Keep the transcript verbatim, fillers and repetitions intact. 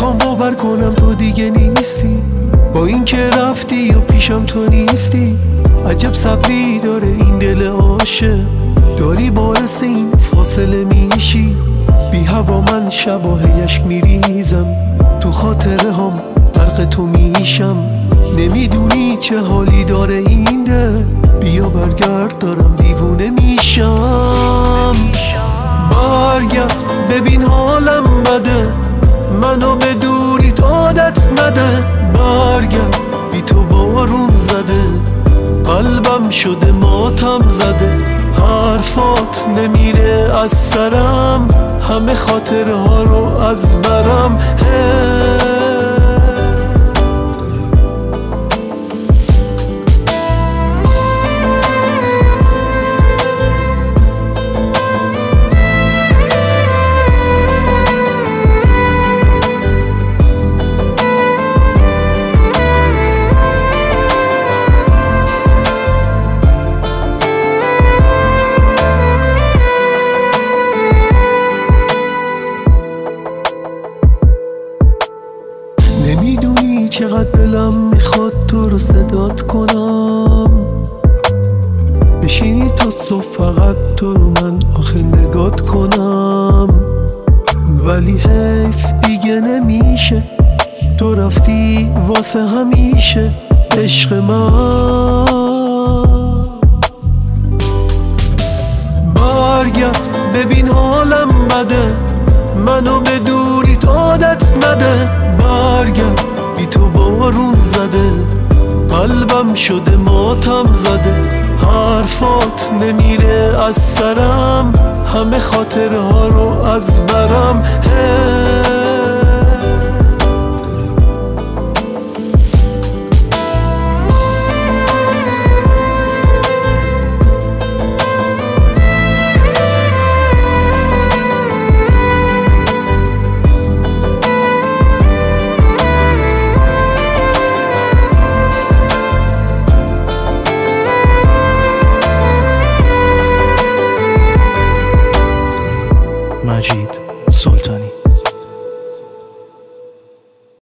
میخوام باور کنم تو دیگه نیستی، با این که رفتی یا پیشم تو نیستی. عجب صبری داره این دل عاشق، داری باعث این فاصله میشی. بی هوا من شبا هیشک میریزم، تو خاطره هم غرق تو میشم. نمیدونی چه حالی داره این دل، بیا برگرد دارم دیوونه میشم. برگرد ببین حالم بده، منو به دوریت عادت نده. برگرد بی تو بارون زده، قلبم شده ماتم زده. حرفات نمیره از سرم، همه خاطره ها رو از برم. نمیدونی چقدر دلم میخواد تو رو صدات کنم، بشینی تا صبح فقط تو رو من آخه نگات کنم. ولی حیف دیگه نمیشه، تو رفتی واسه همیشه عشق من. برگرد ببین حالم بده، منو به دوریت عادت نده. برگرد بی تو بارون زده، قلبم شده ماتم زده. حرفات نمیره از سرم، همه خاطره ها رو از برم.